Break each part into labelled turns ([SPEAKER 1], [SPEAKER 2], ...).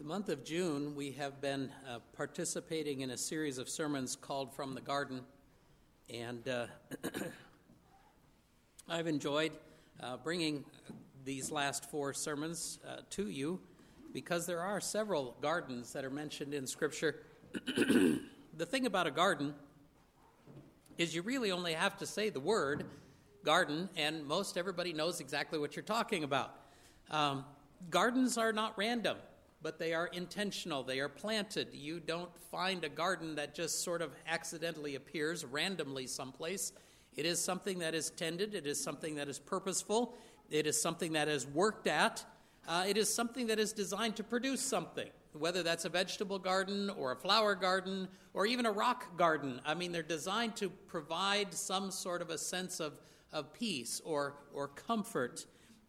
[SPEAKER 1] month of June, we have been participating in a series of sermons called From the Garden, and I've enjoyed bringing these last four sermons to you because there are several gardens that are mentioned in Scripture. The thing about a garden is you really only have to say the word garden, and most everybody knows exactly what you're talking about. Gardens are not random, but they are intentional. They are planted. You don't find a garden that just sort of accidentally appears randomly someplace. It is something that is tended. It is something that is purposeful. It is something that is worked at. It is something that is designed to produce something, whether that's a vegetable garden or a flower garden or even a rock garden. I mean, they're designed to provide some sort of a sense of peace or comfort.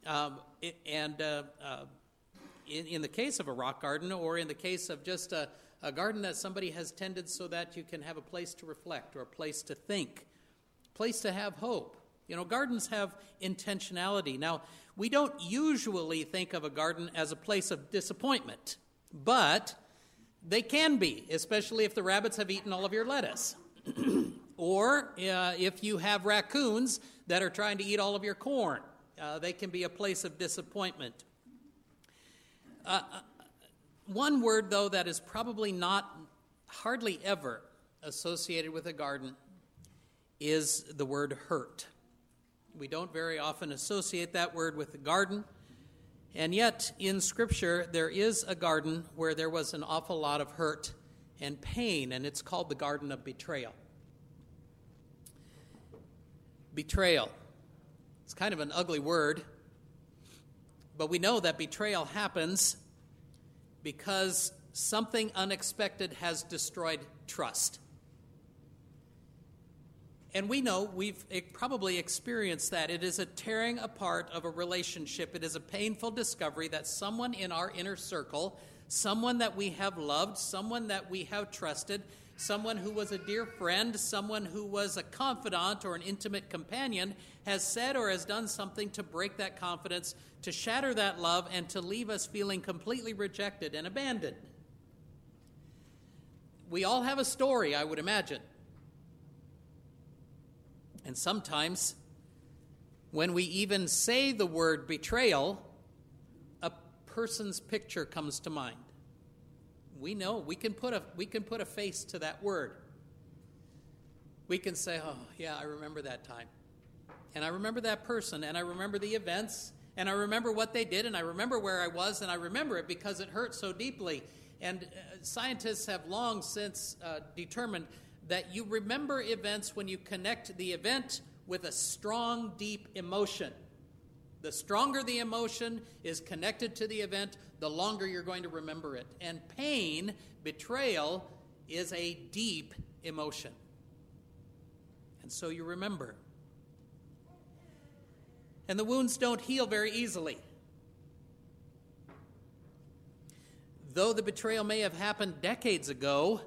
[SPEAKER 1] In the case of a rock garden, or in the case of just a garden that somebody has tended so that you can have a place to reflect or a place to think, a place to have hope. You know, gardens have intentionality. Now, we don't usually think of a garden as a place of disappointment, but they can be, especially if the rabbits have eaten all of your lettuce. Or if you have raccoons that are trying to eat all of your corn. They can be a place of disappointment. One word, though, that is probably not hardly ever associated with a garden is the word hurt. We don't very often associate that word with the garden, and yet in Scripture there is a garden where there was an awful lot of hurt and pain, and it's called the Garden of Betrayal. Betrayal. It's kind of an ugly word, but we know that betrayal happens because something unexpected has destroyed trust. And we know we've probably experienced that. It is a tearing apart of a relationship. It is a painful discovery that someone in our inner circle, someone that we have loved, someone that we have trusted, someone who was a dear friend, someone who was a confidant or an intimate companion, has said or has done something to break that confidence, to shatter that love, and to leave us feeling completely rejected and abandoned. We all have a story, I would imagine. And sometimes, when we even say the word betrayal, a person's picture comes to mind. We know we can put a face to that word. We can say, "Oh, yeah, I remember that time. And I remember that person, and I remember the events, and I remember what they did, and I remember where I was, and I remember it because it hurt so deeply." And scientists have long since determined that you remember events when you connect the event with a strong, deep emotion. The stronger the emotion is connected to the event, the longer you're going to remember it. And pain, betrayal, is a deep emotion. And so you remember. And the wounds don't heal very easily. Though the betrayal may have happened decades ago,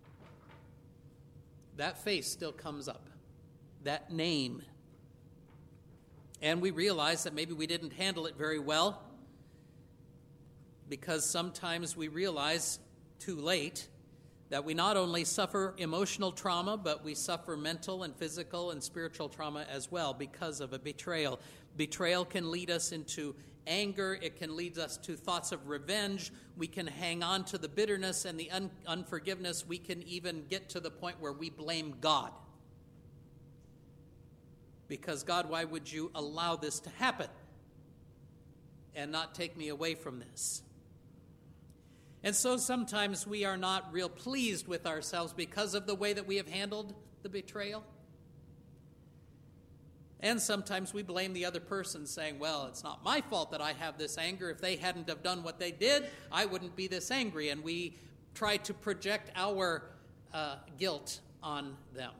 [SPEAKER 1] that face still comes up, that name. And we realize that maybe we didn't handle it very well, because sometimes we realize too late that we not only suffer emotional trauma, but we suffer mental and physical and spiritual trauma as well because of a betrayal. Betrayal can lead us into anger. It can lead us to thoughts of revenge. We can hang on to the bitterness and the unforgiveness. We can even get to the point where we blame God. Because, God, why would you allow this to happen and not take me away from this? And so sometimes we are not real pleased with ourselves because of the way that we have handled the betrayal. And sometimes we blame the other person, saying, well, it's not my fault that I have this anger. If they hadn't have done what they did, I wouldn't be this angry. And we try to project our guilt on them.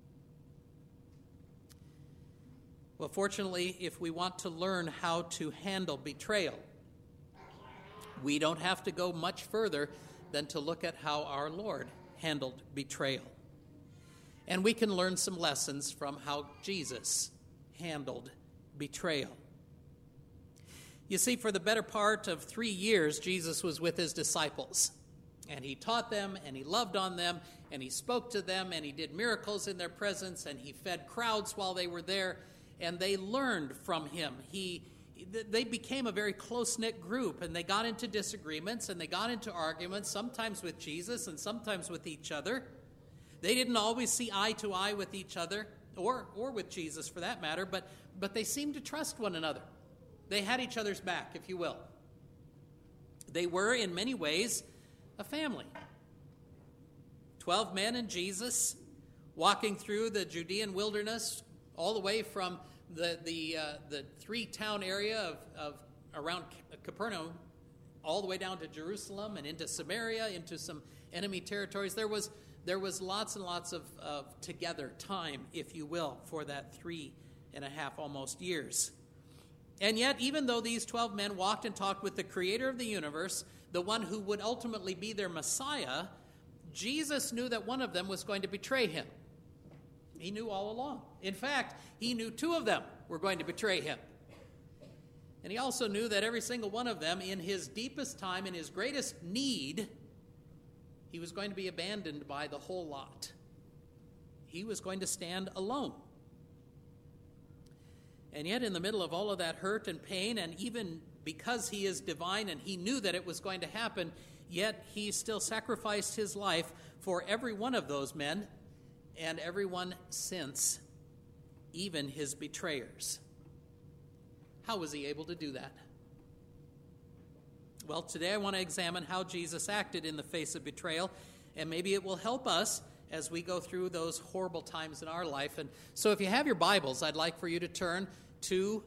[SPEAKER 1] Well, fortunately, if we want to learn how to handle betrayal, we don't have to go much further than to look at how our Lord handled betrayal. And we can learn some lessons from how Jesus handled betrayal. You see, for the better part of 3 years, Jesus was with his disciples. And he taught them, and he loved on them, and he spoke to them, and he did miracles in their presence, and he fed crowds while they were there, and they learned from him. They became a very close-knit group, and they got into disagreements, and they got into arguments, sometimes with Jesus and sometimes with each other. They didn't always see eye to eye with each other, or with Jesus for that matter, but they seemed to trust one another. They had each other's back, if you will. They were, in many ways, a family. 12 men and Jesus walking through the Judean wilderness, all the way from the 3-town area of around Capernaum, all the way down to Jerusalem and into Samaria, into some enemy territories. There was lots and lots of together time, if you will, for that 3.5 almost years. And yet, even though these 12 men walked and talked with the creator of the universe, the one who would ultimately be their Messiah, Jesus knew that one of them was going to betray him. He knew all along. In fact, he knew 2 of them were going to betray him. And he also knew that every single one of them, in his deepest time, in his greatest need, he was going to be abandoned by the whole lot. He was going to stand alone. And yet, in the middle of all of that hurt and pain, and even because he is divine and he knew that it was going to happen, yet he still sacrificed his life for every one of those men and everyone since, even his betrayers. How was he able to do that? Well, today I want to examine how Jesus acted in the face of betrayal, and maybe it will help us as we go through those horrible times in our life. And so if you have your Bibles, I'd like for you to turn to,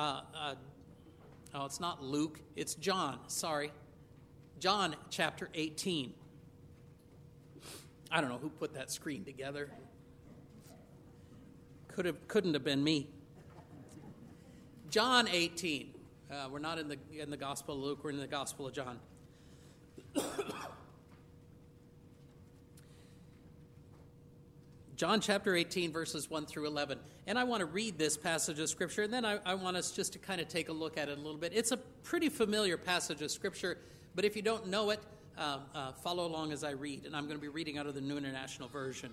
[SPEAKER 1] it's not Luke, it's John, sorry. John chapter 18. I don't know who put that screen together. Couldn't have been me. John 18. We're not in the Gospel of Luke, we're in the Gospel of John. John chapter 18, verses 1 through 11. And I want to read this passage of Scripture, and then I want us just to kind of take a look at it a little bit. It's a pretty familiar passage of Scripture, but if you don't know it, follow along as I read. And I'm going to be reading out of the New International Version.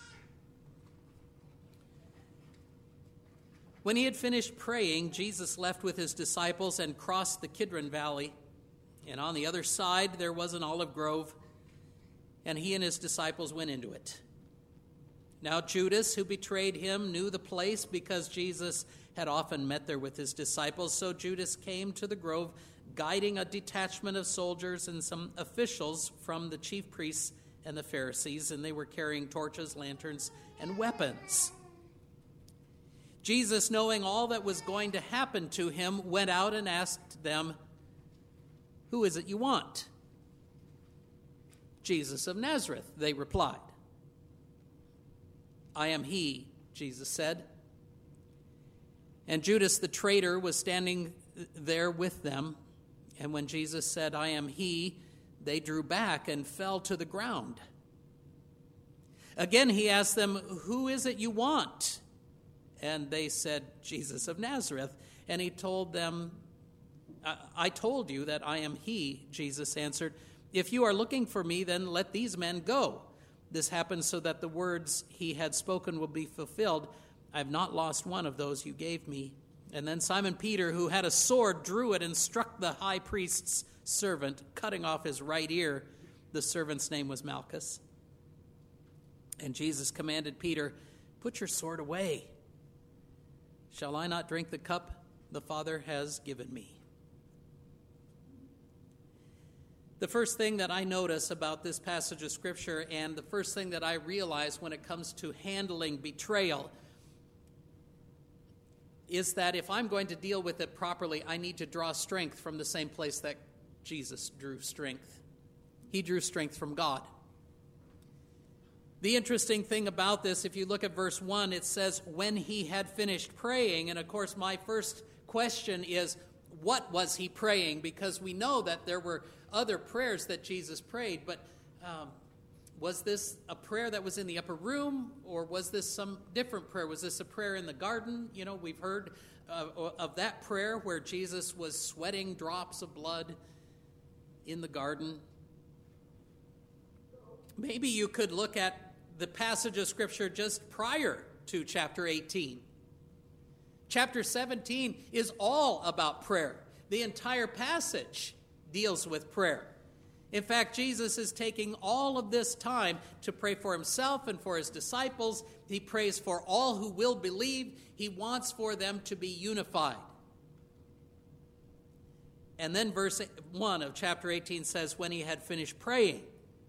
[SPEAKER 1] When he had finished praying, Jesus left with his disciples and crossed the Kidron Valley. And on the other side there was an olive grove, and he and his disciples went into it. Now Judas, who betrayed him, knew the place because Jesus had often met there with his disciples. So Judas came to the grove, guiding a detachment of soldiers and some officials from the chief priests and the Pharisees, and they were carrying torches, lanterns, and weapons. Jesus, knowing all that was going to happen to him, went out and asked them, "Who is it you want?" "Jesus of Nazareth," they replied. "I am he," Jesus said. And Judas the traitor was standing there with them. And when Jesus said, "I am he," they drew back and fell to the ground. Again he asked them, "Who is it you want?" And they said, "Jesus of Nazareth." And he told them, "I told you that I am he," Jesus answered. "If you are looking for me, then let these men go." This happened so that the words he had spoken will be fulfilled. "I have not lost one of those you gave me." And then Simon Peter, who had a sword, drew it and struck the high priest's servant, cutting off his right ear. The servant's name was Malchus. And Jesus commanded Peter, "Put your sword away. Shall I not drink the cup the Father has given me?" The first thing that I notice about this passage of Scripture, and the first thing that I realize when it comes to handling betrayal, is that if I'm going to deal with it properly, I need to draw strength from the same place that Jesus drew strength. He drew strength from God. The interesting thing about this, if you look at verse 1, it says, "When he had finished praying," and of course my first question is, what was he praying? Because we know that there were other prayers that Jesus prayed, but Was this a prayer that was in the upper room, or was this some different prayer? Was this a prayer in the garden? You know, we've heard of that prayer where Jesus was sweating drops of blood in the garden. Maybe you could look at the passage of Scripture just prior to chapter 18. Chapter 17 is all about prayer. The entire passage deals with prayer. In fact, Jesus is taking all of this time to pray for himself and for his disciples. He prays for all who will believe. He wants for them to be unified. And then verse 1 of chapter 18 says, when he had finished praying.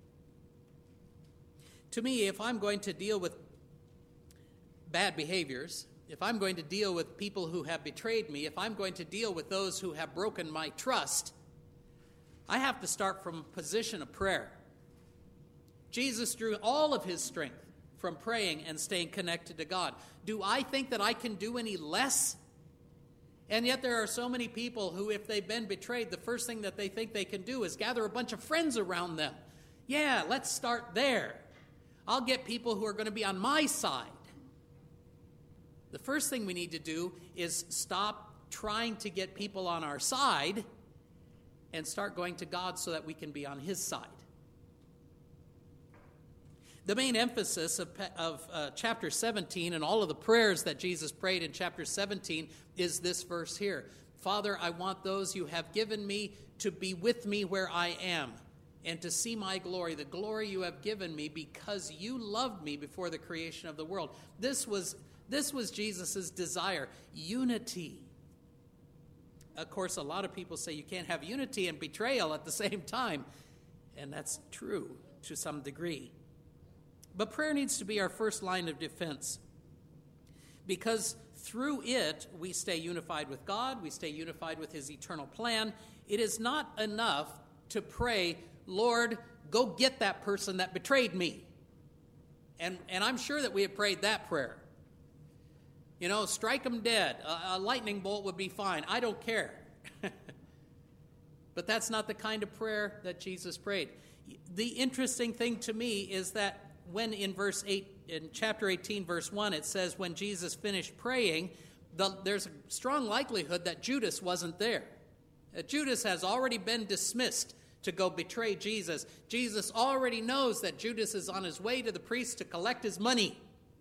[SPEAKER 1] To me, if I'm going to deal with bad behaviors, if I'm going to deal with people who have betrayed me, if I'm going to deal with those who have broken my trust, I have to start from a position of prayer. Jesus drew all of his strength from praying and staying connected to God. Do I think that I can do any less? And yet there are so many people who, if they've been betrayed, the first thing that they think they can do is gather a bunch of friends around them. Yeah, let's start there. I'll get people who are going to be on my side. The first thing we need to do is stop trying to get people on our side and start going to God so that we can be on his side. The main emphasis of chapter 17 and all of the prayers that Jesus prayed in chapter 17 is this verse here. Father, I want those you have given me to be with me where I am and to see my glory, the glory you have given me because you loved me before the creation of the world. This was Jesus' desire, unity. Of course, a lot of people say you can't have unity and betrayal at the same time, and that's true to some degree. But prayer needs to be our first line of defense because through it, we stay unified with God, we stay unified with his eternal plan. It is not enough to pray, Lord, go get that person that betrayed me. And I'm sure that we have prayed that prayer. You know, strike them dead. A lightning bolt would be fine. I don't care. But that's not the kind of prayer that Jesus prayed. The interesting thing to me is that when in chapter 18, verse 1, it says when Jesus finished praying, there's a strong likelihood that Judas wasn't there. Judas has already been dismissed to go betray Jesus. Jesus already knows that Judas is on his way to the priest to collect his money.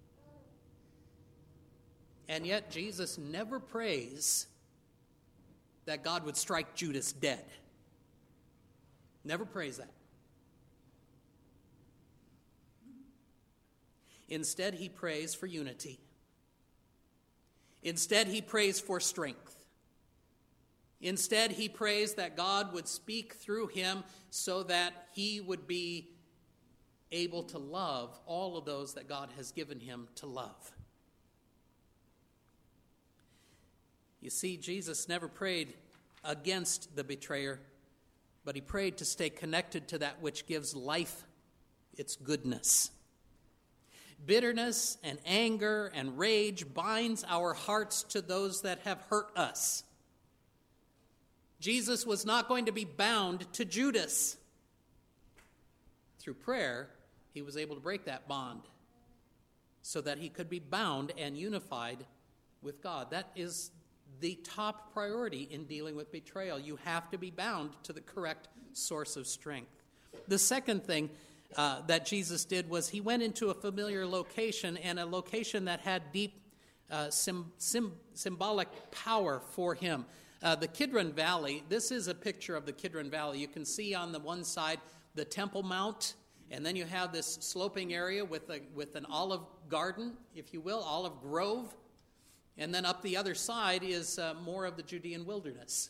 [SPEAKER 1] And yet Jesus never prays that God would strike Judas dead. Never prays that. Instead, he prays for unity. Instead, he prays for strength. Instead, he prays that God would speak through him so that he would be able to love all of those that God has given him to love. You see, Jesus never prayed against the betrayer, but he prayed to stay connected to that which gives life its goodness. Bitterness and anger and rage binds our hearts to those that have hurt us. Jesus was not going to be bound to Judas. Through prayer, he was able to break that bond so that he could be bound and unified with God. That is the top priority in dealing with betrayal. You have to be bound to the correct source of strength. The second thing that Jesus did was he went into a familiar location, and a location that had deep symbolic power for him. The Kidron Valley, this is a picture of the Kidron Valley. You can see on the one side the Temple Mount, and then you have this sloping area with an olive garden, if you will, olive grove. And then up the other side is more of the Judean wilderness.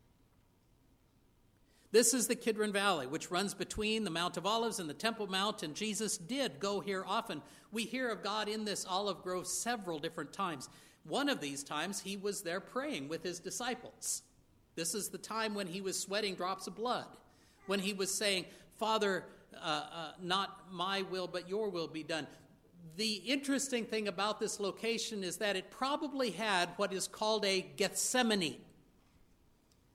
[SPEAKER 1] This is the Kidron Valley, which runs between the Mount of Olives and the Temple Mount, and Jesus did go here often. We hear of God in this olive grove several different times. One of these times, he was there praying with his disciples. This is the time when he was sweating drops of blood, when he was saying, Father, not my will, but your will be done. The interesting thing about this location is that it probably had what is called a Gethsemane.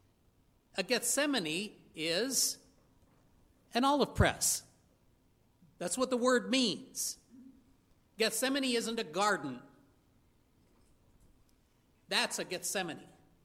[SPEAKER 1] A Gethsemane is an olive press. That's what the word means. Gethsemane isn't a garden. That's a Gethsemane.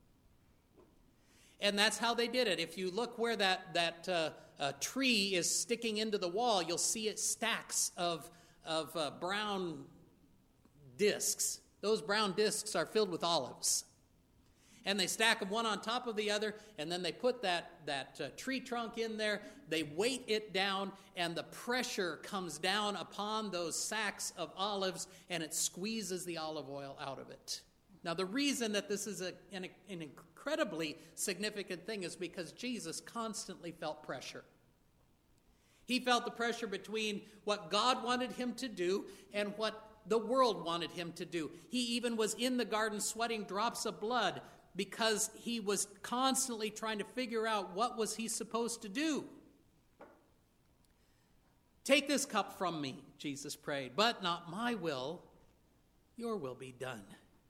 [SPEAKER 1] And that's how they did it. If you look where that tree is sticking into the wall, you'll see it stacks of brown discs. Those brown discs are filled with olives. And they stack them one on top of the other, and then they put that tree trunk in there. They weight it down, and the pressure comes down upon those sacks of olives, and it squeezes the olive oil out of it. Now, the reason that this is an incredibly significant thing is because Jesus constantly felt pressure. He felt the pressure between what God wanted him to do and what the world wanted him to do. He even was in the garden sweating drops of blood because he was constantly trying to figure out what was he supposed to do. Take this cup from me, Jesus prayed, but not my will, your will be done.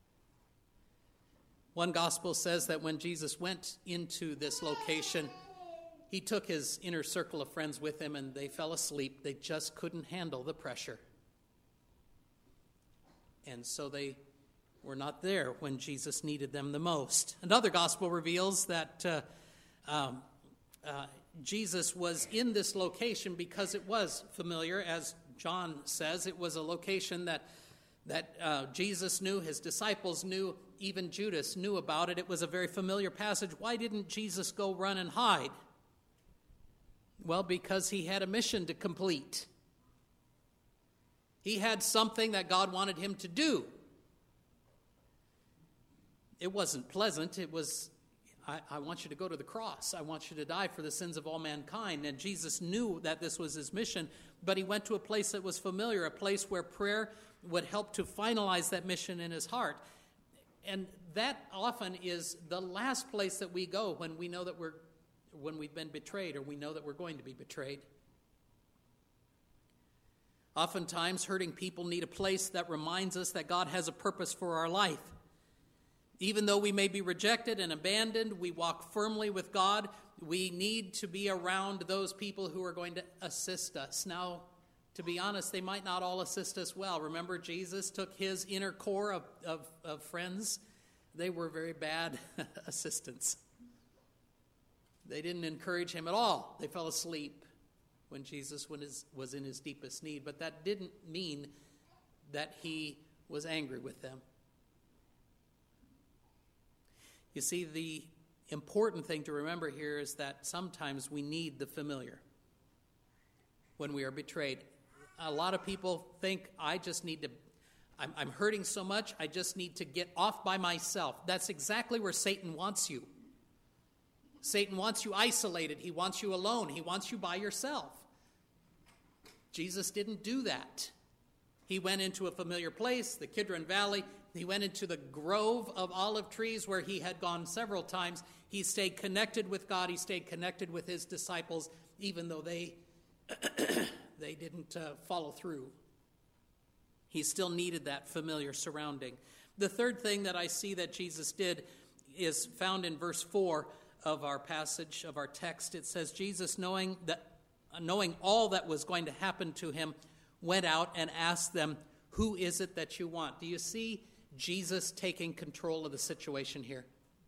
[SPEAKER 1] One gospel says that when Jesus went into this location, he took his inner circle of friends with him and they fell asleep. They just couldn't handle the pressure. And so they were not there when Jesus needed them the most. Another gospel reveals that Jesus was in this location because it was familiar. As John says, it was a location that Jesus knew, his disciples knew, even Judas knew about it. It was a very familiar passage. Why didn't Jesus go run and hide? Well, because he had a mission to complete. He had something that God wanted him to do. It wasn't pleasant. It was, I want you to go to the cross. I want you to die for the sins of all mankind. And Jesus knew that this was his mission, but he went to a place that was familiar, a place where prayer would help to finalize that mission in his heart. And that often is the last place that we go when we know that when we've been betrayed or we know that we're going to be betrayed. Oftentimes, hurting people need a place that reminds us that God has a purpose for our life. Even though we may be rejected and abandoned, we walk firmly with God. We need to be around those people who are going to assist us. Now, to be honest, they might not all assist us well. Remember, Jesus took his inner core of friends. They were very bad assistants. They didn't encourage him at all. They fell asleep when Jesus was in his deepest need. But that didn't mean that he was angry with them. You see, the important thing to remember here is that sometimes we need the familiar when we are betrayed. A lot of people think, I'm hurting so much, I just need to get off by myself. That's exactly where Satan wants you. Satan wants you isolated. He wants you alone. He wants you by yourself. Jesus didn't do that. He went into a familiar place, the Kidron Valley. He went into the grove of olive trees where he had gone several times. He stayed connected with God. He stayed connected with his disciples, even though they didn't follow through. He still needed that familiar surrounding. The third thing that I see that Jesus did is found in verse 4 of our passage, of our text. It says, Jesus, knowing all that was going to happen to him, went out and asked them, who is it that you want? Do you see Jesus taking control of the situation here?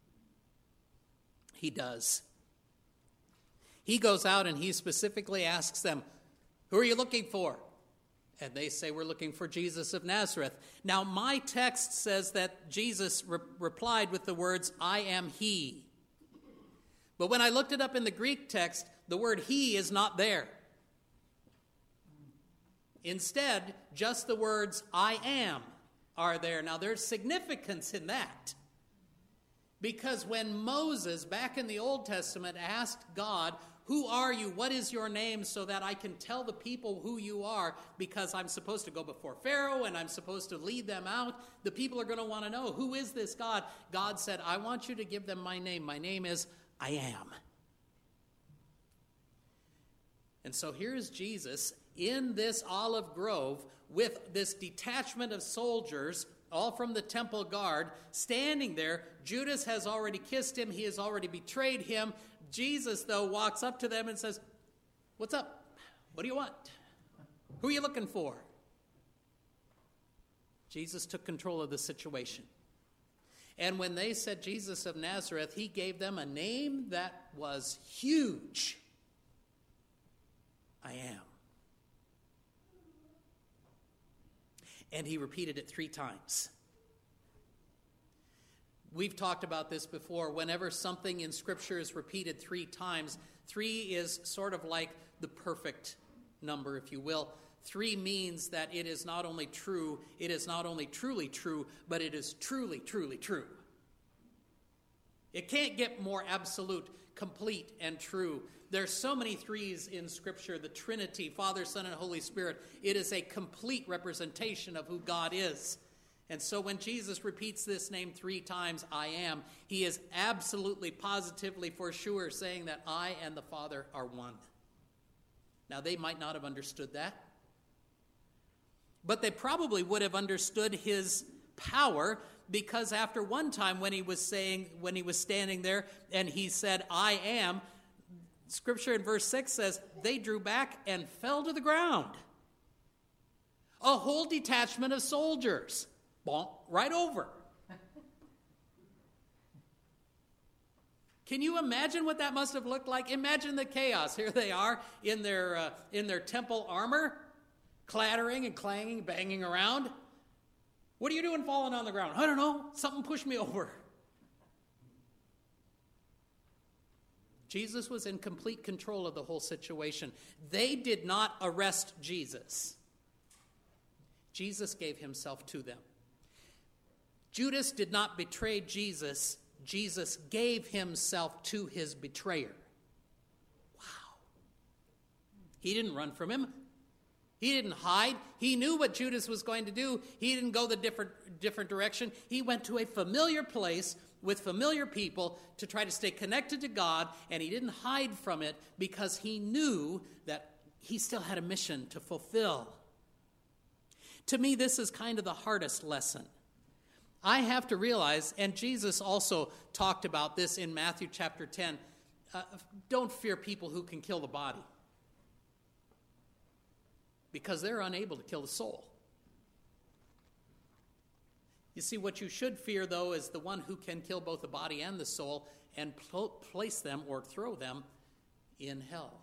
[SPEAKER 1] He does. He goes out and he specifically asks them, who are you looking for? And they say, we're looking for Jesus of Nazareth. Now, my text says that Jesus replied with the words, I am he. But when I looked it up in the Greek text, the word he is not there. Instead, just the words I am are there. Now, there's significance in that. Because when Moses, back in the Old Testament, asked God, who are you? What is your name so that I can tell the people who you are? Because I'm supposed to go before Pharaoh and I'm supposed to lead them out. The people are going to want to know, who is this God? God said, I want you to give them my name. My name is I am. And so here's Jesus in this olive grove with this detachment of soldiers, all from the temple guard, standing there. Judas has already kissed him. He has already betrayed him. Jesus, though, walks up to them and says, what's up? What do you want? Who are you looking for? Jesus took control of the situation. And when they said Jesus of Nazareth, he gave them a name that was huge. I am. And he repeated it 3 times. We've talked about this before. Whenever something in Scripture is repeated 3 times, 3 is sort of like the perfect number, if you will. 3 means that it is not only true, it is not only truly true, but it is truly, truly true. It can't get more absolute, complete, and true. There's so many 3s in Scripture, the Trinity, Father, Son, and Holy Spirit. It is a complete representation of who God is. And so when Jesus repeats this name 3 times, I am, he is absolutely, positively, for sure saying that I and the Father are one. Now, they might not have understood that, but they probably would have understood his power, because after one time when he was standing there and he said, I am, Scripture in verse 6 says, they drew back and fell to the ground. A whole detachment of soldiers. Bonk, right over. Can you imagine what that must have looked like? Imagine the chaos. Here they are in their temple armor, clattering and clanging, banging around. What are you doing falling on the ground? I don't know. Something pushed me over. Jesus was in complete control of the whole situation. They did not arrest Jesus. Jesus gave himself to them. Judas did not betray Jesus. Jesus gave himself to his betrayer. Wow. He didn't run from him. He didn't hide. He knew what Judas was going to do. He didn't go the different direction. He went to a familiar place with familiar people to try to stay connected to God, and he didn't hide from it because he knew that he still had a mission to fulfill. To me, this is kind of the hardest lesson. I have to realize, and Jesus also talked about this in Matthew chapter 10, don't fear people who can kill the body, because they're unable to kill the soul. You see, what you should fear, though, is the one who can kill both the body and the soul and place them or throw them in hell.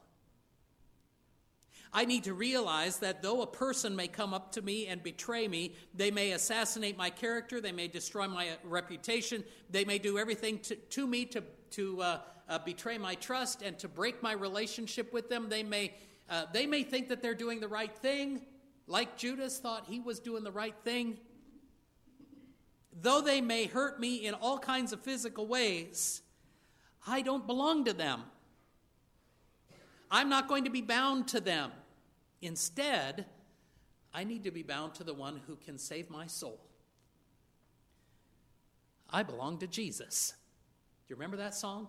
[SPEAKER 1] I need to realize that though a person may come up to me and betray me, they may assassinate my character, they may destroy my reputation, they may do everything to me to betray my trust and to break my relationship with them. They may think that they're doing the right thing, like Judas thought he was doing the right thing. Though they may hurt me in all kinds of physical ways, I don't belong to them. I'm not going to be bound to them. Instead, I need to be bound to the one who can save my soul. I belong to Jesus. Do you remember that song?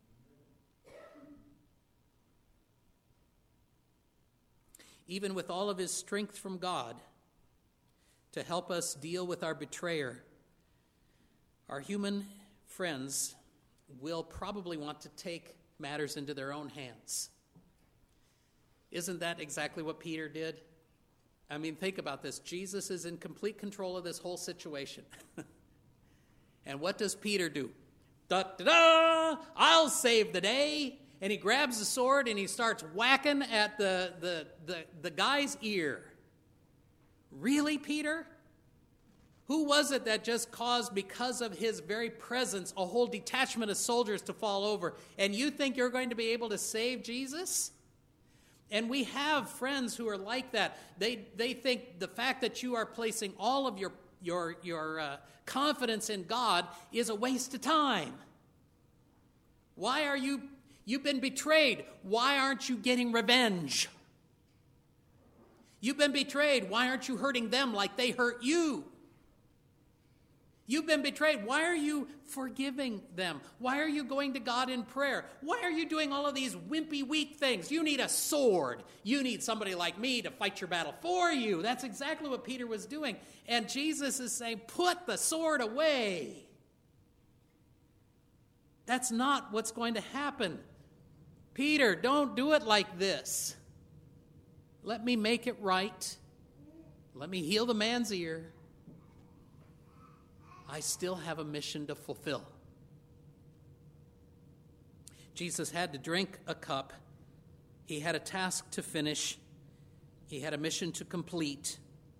[SPEAKER 1] Even with all of his strength from God to help us deal with our betrayer, our human friends will probably want to take matters into their own hands. Isn't that exactly what Peter did? I mean, think about this. Jesus is in complete control of this whole situation. And what does Peter do? Da-da-da! I'll save the day. And he grabs the sword and he starts whacking at the guy's ear. Really, Peter? Who was it that just caused, because of his very presence, a whole detachment of soldiers to fall over? And you think you're going to be able to save Jesus? And we have friends who are like that. They think the fact that you are placing all of your confidence in God is a waste of time. Why are you've been betrayed. Why aren't you getting revenge? You've been betrayed. Why aren't you hurting them like they hurt you? You've been betrayed. Why are you forgiving them? Why are you going to God in prayer? Why are you doing all of these wimpy, weak things? You need a sword. You need somebody like me to fight your battle for you. That's exactly what Peter was doing. And Jesus is saying, put the sword away. That's not what's going to happen. Peter, don't do it like this. Let me make it right. Let me heal the man's ear. I still have a mission to fulfill. Jesus had to drink a cup. He had a task to finish. He had a mission to complete.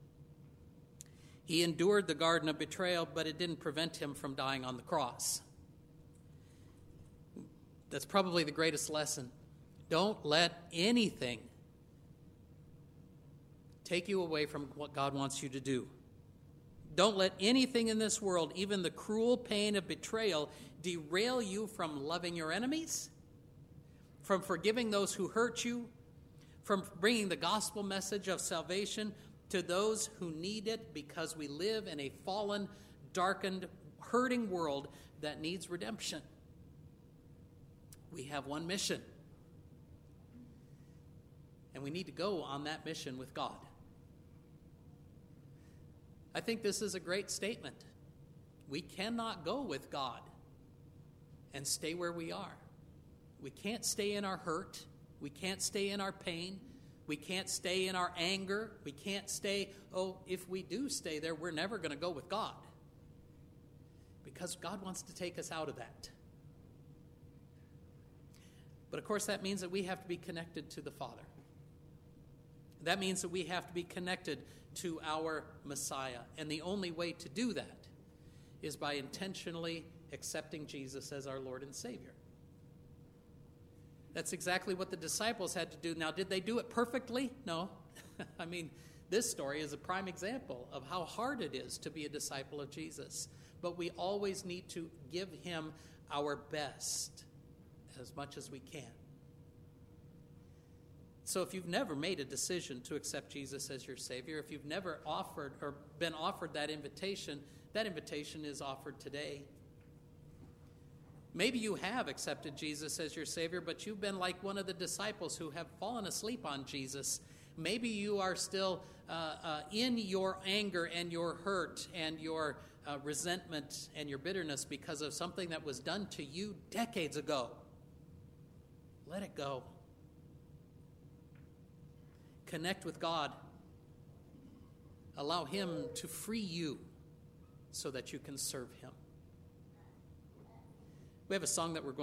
[SPEAKER 1] He endured the garden of betrayal, but it didn't prevent him from dying on the cross. That's probably the greatest lesson. Don't let anything take you away from what God wants you to do. Don't let anything in this world, even the cruel pain of betrayal, derail you from loving your enemies, from forgiving those who hurt you, from bringing the gospel message of salvation to those who need it, because we live in a fallen, darkened, hurting world that needs redemption. We have one mission, and we need to go on that mission with God. I think this is a great statement. We cannot go with God and stay where we are. We can't stay in our hurt. We can't stay in our pain. We can't stay in our anger. We can't stay, if we do stay there, we're never going to go with God. Because God wants to take us out of that. But of course, that means that we have to be connected to the Father. That means that we have to be connected to our Messiah. And the only way to do that is by intentionally accepting Jesus as our Lord and Savior. That's exactly what the disciples had to do. Now, did they do it perfectly? No. I mean, this story is a prime example of how hard it is to be a disciple of Jesus. But we always need to give him our best as much as we can. So if you've never made a decision to accept Jesus as your Savior, if you've never offered or been offered that invitation is offered today. Maybe you have accepted Jesus as your Savior, but you've been like one of the disciples who have fallen asleep on Jesus. Maybe you are still in your anger and your hurt and your resentment and your bitterness because of something that was done to you decades ago. Let it go. Connect with God. Allow him to free you so that you can serve him. We have a song that we're going